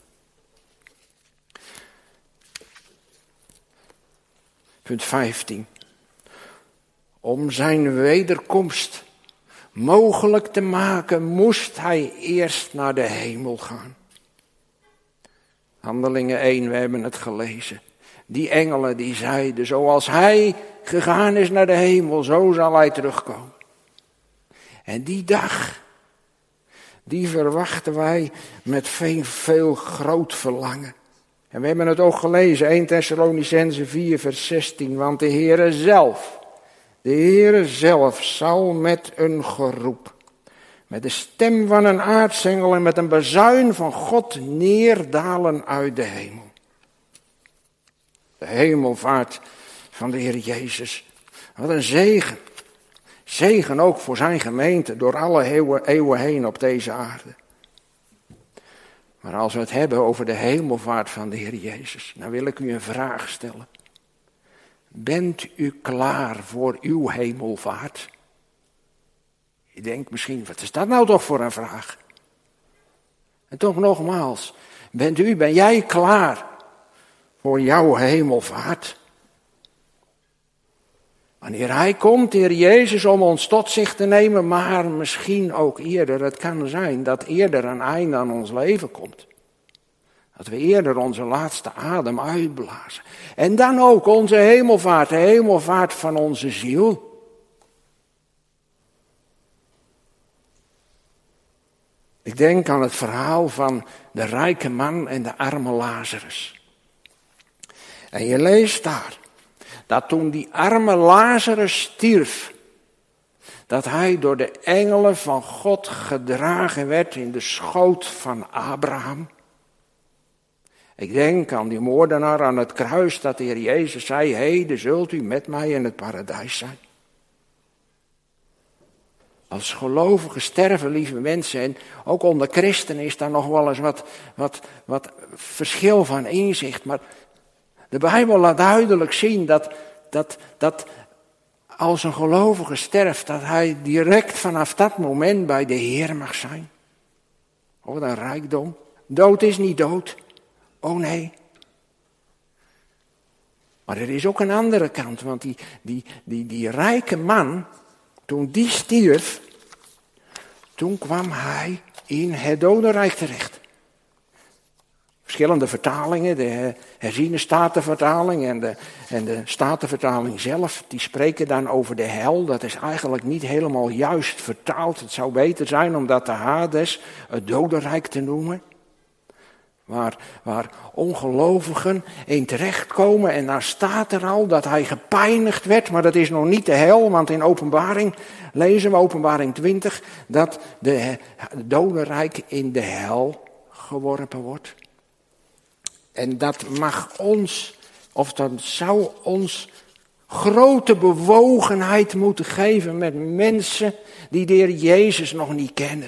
Punt vijftien. Om zijn wederkomst mogelijk te maken, moest hij eerst naar de hemel gaan. Handelingen één, we hebben het gelezen. Die engelen die zeiden, zoals hij gegaan is naar de hemel, zo zal hij terugkomen. En die dag, die verwachten wij met veel, veel groot verlangen. En we hebben het ook gelezen, eerste Thessalonicenzen vier vers zestien, want de Heere zelf, de Heere zelf zal met een geroep, met de stem van een aartsengel en met een bazuin van God neerdalen uit de hemel. De hemelvaart van de Heer Jezus. Wat een zegen. Zegen ook voor zijn gemeente door alle eeuwen, eeuwen heen op deze aarde. Maar als we het hebben over de hemelvaart van de Heer Jezus, dan wil ik u een vraag stellen. Bent u klaar voor uw hemelvaart? Je denkt misschien, wat is dat nou toch voor een vraag? En toch nogmaals, bent u, ben jij klaar voor jouw hemelvaart? Wanneer hij komt, de Heer Jezus, om ons tot zich te nemen, maar misschien ook eerder. Het kan zijn dat eerder een einde aan ons leven komt. Dat we eerder onze laatste adem uitblazen. En dan ook onze hemelvaart, de hemelvaart van onze ziel. Ik denk aan het verhaal van de rijke man en de arme Lazarus. En je leest daar dat toen die arme Lazarus stierf, dat hij door de engelen van God gedragen werd in de schoot van Abraham. Ik denk aan die moordenaar aan het kruis, dat de Heer Jezus zei, heden zult u met mij in het paradijs zijn. Als gelovigen sterven, lieve mensen, en ook onder christenen is daar nog wel eens wat, wat, wat verschil van inzicht. Maar de Bijbel laat duidelijk zien dat, dat, dat als een gelovige sterft, dat hij direct vanaf dat moment bij de Heer mag zijn. Oh, wat een rijkdom. Dood is niet dood. Oh nee. Maar er is ook een andere kant, want die, die, die, die rijke man, toen die stierf, toen kwam hij in het dodenrijk terecht. Verschillende vertalingen, de herziene statenvertaling en de, en de statenvertaling zelf, die spreken dan over de hel. Dat is eigenlijk niet helemaal juist vertaald. Het zou beter zijn om dat de Hades, het dodenrijk te noemen. Waar, waar ongelovigen in terechtkomen en daar staat er al dat hij gepijnigd werd. Maar dat is nog niet de hel, want in openbaring lezen we, openbaring twintig, dat de dodenrijk in de hel geworpen wordt. En dat mag ons, of dat zou ons grote bewogenheid moeten geven met mensen die de Heer Jezus nog niet kennen.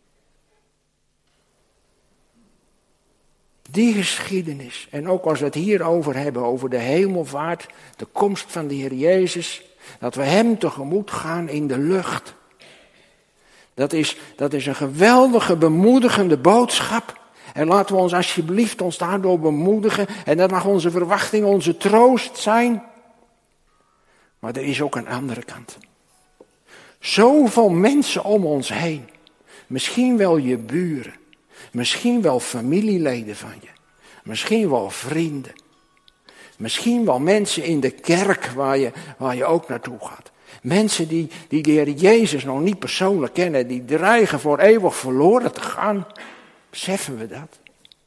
Die geschiedenis, en ook als we het hier over hebben, over de hemelvaart, de komst van de Heer Jezus, dat we Hem tegemoet gaan in de lucht. Dat is, dat is een geweldige, bemoedigende boodschap. En laten we ons alsjeblieft ons daardoor bemoedigen. En dat mag onze verwachting, onze troost zijn. Maar er is ook een andere kant. Zoveel mensen om ons heen. Misschien wel je buren. Misschien wel familieleden van je. Misschien wel vrienden. Misschien wel mensen in de kerk waar je, waar je ook naartoe gaat. Mensen die, die de Heer Jezus nog niet persoonlijk kennen. Die dreigen voor eeuwig verloren te gaan. Beseffen we dat?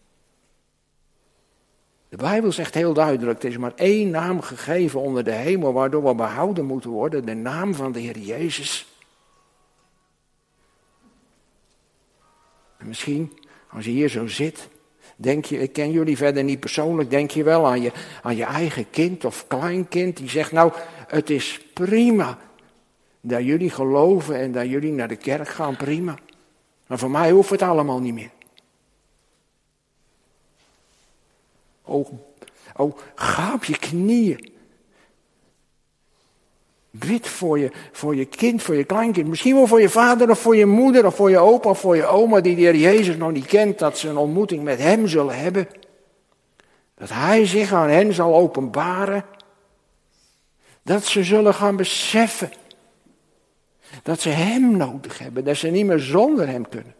De Bijbel zegt heel duidelijk, er is maar één naam gegeven onder de hemel waardoor we behouden moeten worden. De naam van de Heer Jezus. En misschien, als je hier zo zit, denk je, ik ken jullie verder niet persoonlijk, denk je wel aan je, aan je eigen kind of kleinkind. Die zegt, nou, het is prima dat jullie geloven en dat jullie naar de kerk gaan, prima. Maar voor mij hoeft het allemaal niet meer. Oh, oh, ga op je knieën. Bid voor je, voor je kind, voor je kleinkind. Misschien wel voor je vader of voor je moeder of voor je opa of voor je oma die de Heer Jezus nog niet kent. Dat ze een ontmoeting met Hem zullen hebben. Dat Hij zich aan hen zal openbaren. Dat ze zullen gaan beseffen. Dat ze Hem nodig hebben. Dat ze niet meer zonder Hem kunnen.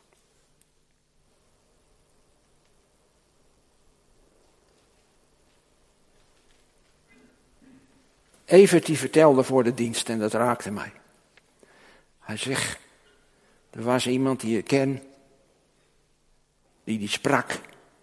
Evert die vertelde voor de dienst en dat raakte mij. Hij zegt, er was iemand die je ken, die die sprak,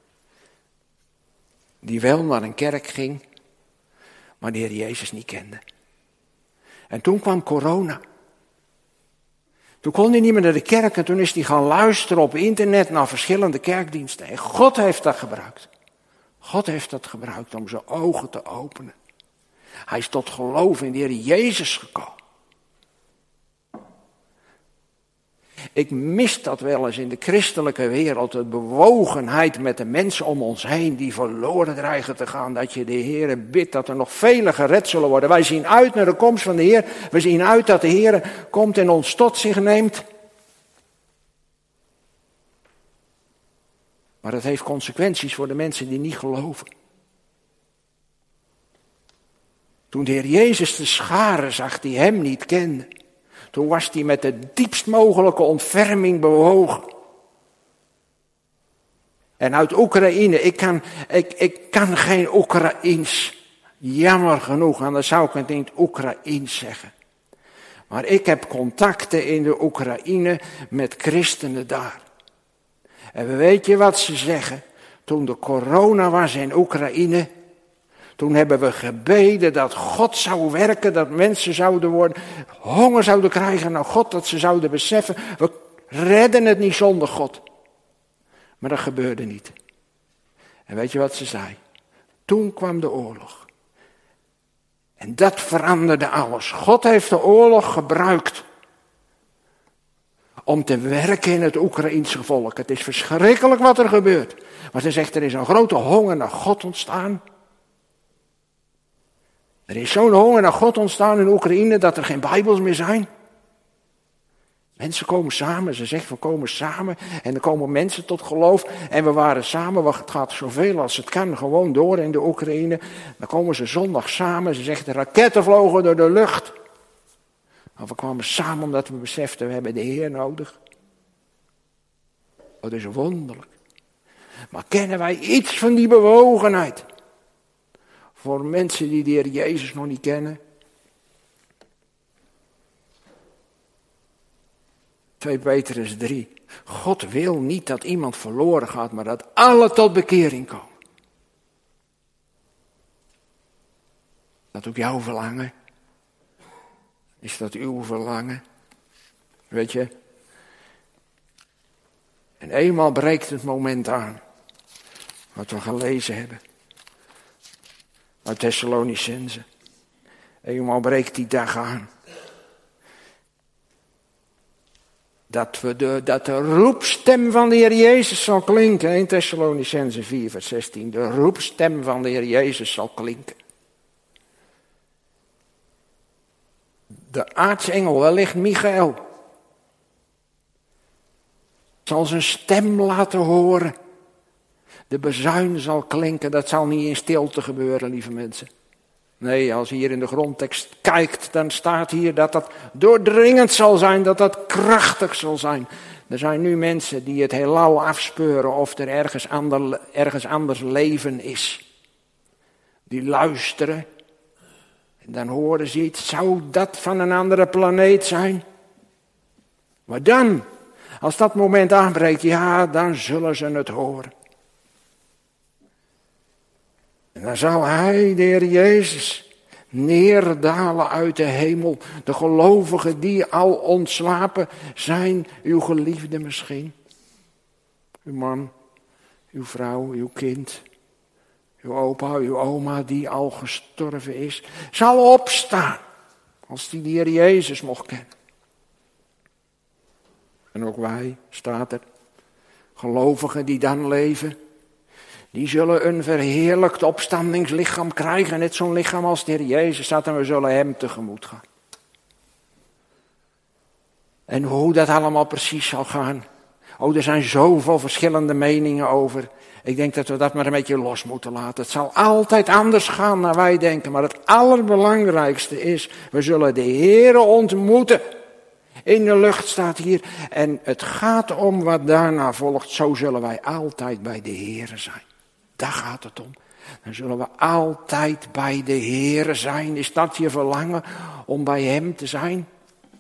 die wel naar een kerk ging, maar de Heer Jezus niet kende. En toen kwam corona. Toen kon hij niet meer naar de kerk en toen is hij gaan luisteren op internet naar verschillende kerkdiensten. En God heeft dat gebruikt. God heeft dat gebruikt om zijn ogen te openen. Hij is tot geloof in de Heer Jezus gekomen. Ik mis dat wel eens in de christelijke wereld, de bewogenheid met de mensen om ons heen die verloren dreigen te gaan. Dat je de Heer bidt dat er nog vele gered zullen worden. Wij zien uit naar de komst van de Heer. We zien uit dat de Heer komt en ons tot zich neemt. Maar dat heeft consequenties voor de mensen die niet geloven. Toen de Heer Jezus de scharen zag die Hem niet kenden, toen was hij met de diepst mogelijke ontferming bewogen. En uit Oekraïne, ik kan, ik, ik kan geen Oekraïens. Jammer genoeg, anders zou ik het niet Oekraïens zeggen. Maar ik heb contacten in de Oekraïne met christenen daar. En weet je wat ze zeggen? Toen de corona was in Oekraïne, toen hebben we gebeden dat God zou werken, dat mensen zouden worden, honger zouden krijgen naar God, dat ze zouden beseffen, we redden het niet zonder God. Maar dat gebeurde niet. En weet je wat ze zei? Toen kwam de oorlog. En dat veranderde alles. God heeft de oorlog gebruikt om te werken in het Oekraïense volk. Het is verschrikkelijk wat er gebeurt. Maar ze zegt, er is een grote honger naar God ontstaan. Er is zo'n honger naar God ontstaan in Oekraïne dat er geen Bijbels meer zijn. Mensen komen samen, ze zegt we komen samen en er komen mensen tot geloof. En we waren samen, het gaat zoveel als het kan gewoon door in de Oekraïne. Dan komen ze zondag samen, ze zegt de raketten vlogen door de lucht. Maar we kwamen samen omdat we beseften, we hebben de Heer nodig. Dat is wonderlijk. Maar kennen wij iets van die bewogenheid? Voor mensen die de Heer Jezus nog niet kennen. twee Petrus drie. God wil niet dat iemand verloren gaat, maar dat alle tot bekering komen. Dat ook jouw verlangen? Is dat uw verlangen? Weet je? En eenmaal breekt het moment aan. Wat we gelezen hebben. Uit Thessalonicenzen. Eenmaal breekt die dag aan. Dat, we de, dat de roepstem van de Heer Jezus zal klinken. in Thessalonicenzen vier vers zestien. De roepstem van de Heer Jezus zal klinken. De aartsengel, wellicht Michael, zal zijn stem laten horen. De bazuin zal klinken. Dat zal niet in stilte gebeuren, lieve mensen. Nee, als je hier in de grondtekst kijkt, dan staat hier dat dat doordringend zal zijn, dat dat krachtig zal zijn. Er zijn nu mensen die het heelal afspeuren of er ergens, ander, ergens anders leven is. Die luisteren en dan horen ze iets, zou dat van een andere planeet zijn? Maar dan, als dat moment aanbreekt, ja, dan zullen ze het horen. En dan zal hij, de Heer Jezus, neerdalen uit de hemel. De gelovigen die al ontslapen zijn, uw geliefde misschien. Uw man, uw vrouw, uw kind, uw opa, uw oma die al gestorven is. Zal opstaan, als die de Heer Jezus mocht kennen. En ook wij, staat er, gelovigen die dan leven. Die zullen een verheerlijkt opstandingslichaam krijgen. Net zo'n lichaam als de Heer Jezus staat en we zullen hem tegemoet gaan. En hoe dat allemaal precies zal gaan. Oh, er zijn zoveel verschillende meningen over. Ik denk dat we dat maar een beetje los moeten laten. Het zal altijd anders gaan dan wij denken. Maar het allerbelangrijkste is, we zullen de Heere ontmoeten. In de lucht staat hier. En het gaat om wat daarna volgt. Zo zullen wij altijd bij de Heere zijn. Daar gaat het om. Dan zullen we altijd bij de Heere zijn. Is dat je verlangen om bij hem te zijn?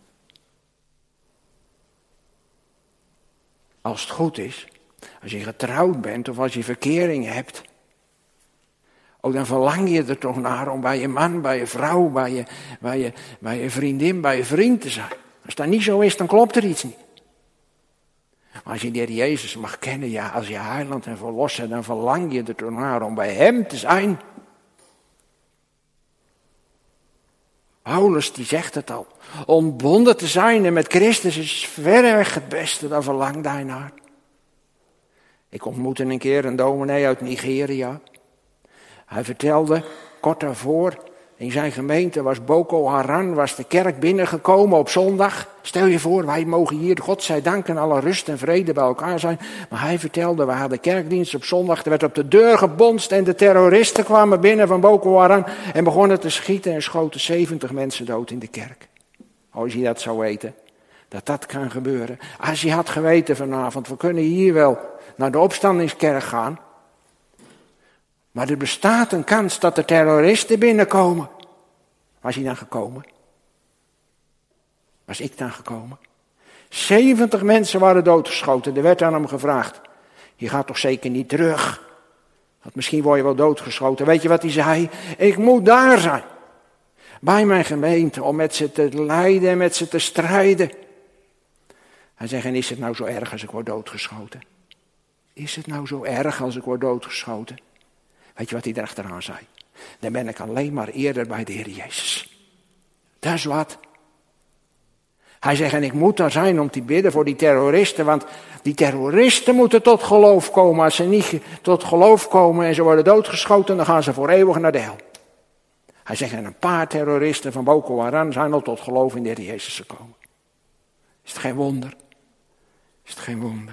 Als het goed is. Als je getrouwd bent of als je verkering hebt. Ook dan verlang je er toch naar om bij je man, bij je vrouw, bij je, bij je, bij je vriendin, bij je vriend te zijn. Als dat niet zo is, dan klopt er iets niet. Maar als je de Heer Jezus mag kennen, ja, als je heiland en verlosser, dan verlang je er toch naar om bij hem te zijn. Paulus die zegt het al. Ontbonden te zijn en met Christus is verreweg het beste, daar verlangt hij naar. Ik ontmoette een keer een dominee uit Nigeria. Hij vertelde, kort daarvoor, in zijn gemeente was Boko Haram, was de kerk binnengekomen op zondag. Stel je voor, wij mogen hier, God zij dank, en alle rust en vrede bij elkaar zijn. Maar hij vertelde, we hadden kerkdienst op zondag, er werd op de deur gebonst en de terroristen kwamen binnen van Boko Haram en begonnen te schieten en schoten zeventig mensen dood in de kerk. Als je dat zou weten. Dat dat kan gebeuren. Als je had geweten vanavond, we kunnen hier wel naar de opstandingskerk gaan. Maar er bestaat een kans dat er terroristen binnenkomen. Was hij dan gekomen? Was ik dan gekomen? zeventig mensen waren doodgeschoten. Er werd aan hem gevraagd. Je gaat toch zeker niet terug? Want misschien word je wel doodgeschoten. Weet je wat hij zei? Ik moet daar zijn. Bij mijn gemeente. Om met ze te lijden en met ze te strijden. Hij zegt, en is het nou zo erg als ik word doodgeschoten? Is het nou zo erg als ik word doodgeschoten? Weet je wat hij erachteraan zei? Dan ben ik alleen maar eerder bij de Heer Jezus. Dat is wat. Hij zegt, en ik moet daar zijn om te bidden voor die terroristen. Want die terroristen moeten tot geloof komen. Als ze niet tot geloof komen en ze worden doodgeschoten, dan gaan ze voor eeuwig naar de hel. Hij zegt, en een paar terroristen van Boko Haram zijn al tot geloof in de Heer Jezus gekomen. Is het geen wonder? Is het geen wonder?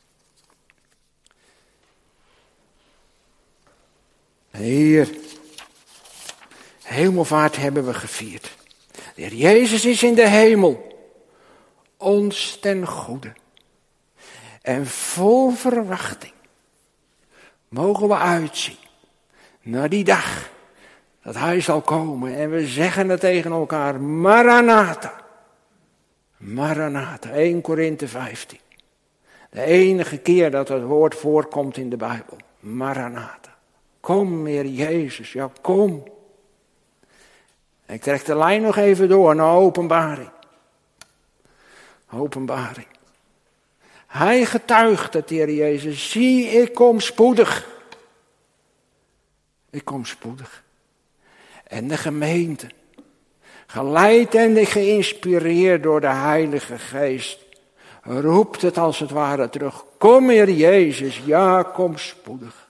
Hier, hemelvaart hebben we gevierd. De Heer Jezus is in de hemel. Ons ten goede. En vol verwachting mogen we uitzien naar die dag dat Hij zal komen. En we zeggen het tegen elkaar, Maranatha. Maranatha, eerste Korinthe vijftien. De enige keer dat het woord voorkomt in de Bijbel. Maranatha. Kom, Heer Jezus, ja kom. Ik trek de lijn nog even door naar Openbaring. Openbaring. Hij getuigt het, Heer Jezus. Zie, ik kom spoedig. Ik kom spoedig. En de gemeente, geleid en geïnspireerd door de Heilige Geest, roept het als het ware terug. Kom, Heer Jezus, ja, kom spoedig.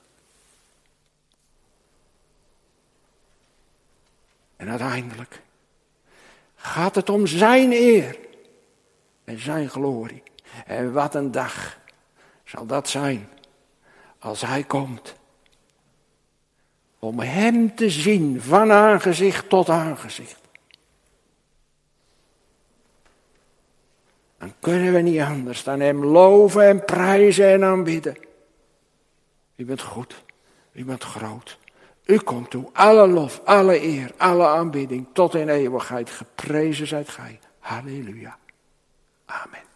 En uiteindelijk gaat het om zijn eer en zijn glorie. En wat een dag zal dat zijn als Hij komt. Om Hem te zien van aangezicht tot aangezicht. Dan kunnen we niet anders dan Hem loven en prijzen en aanbidden. U bent goed, U bent groot. U komt toe, alle lof, alle eer, alle aanbidding, tot in eeuwigheid. Geprezen zijt Gij. Halleluja. Amen.